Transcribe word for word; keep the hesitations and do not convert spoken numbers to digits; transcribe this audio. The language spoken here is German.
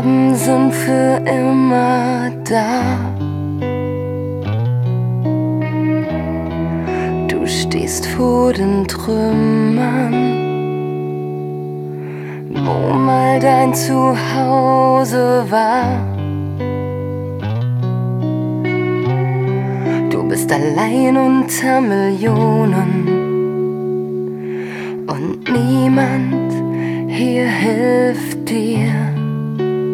Narben sind für immer da. Du stehst vor den Trümmern, wo mal dein Zuhause war. Du bist allein unter Millionen und niemand hier hilft dir.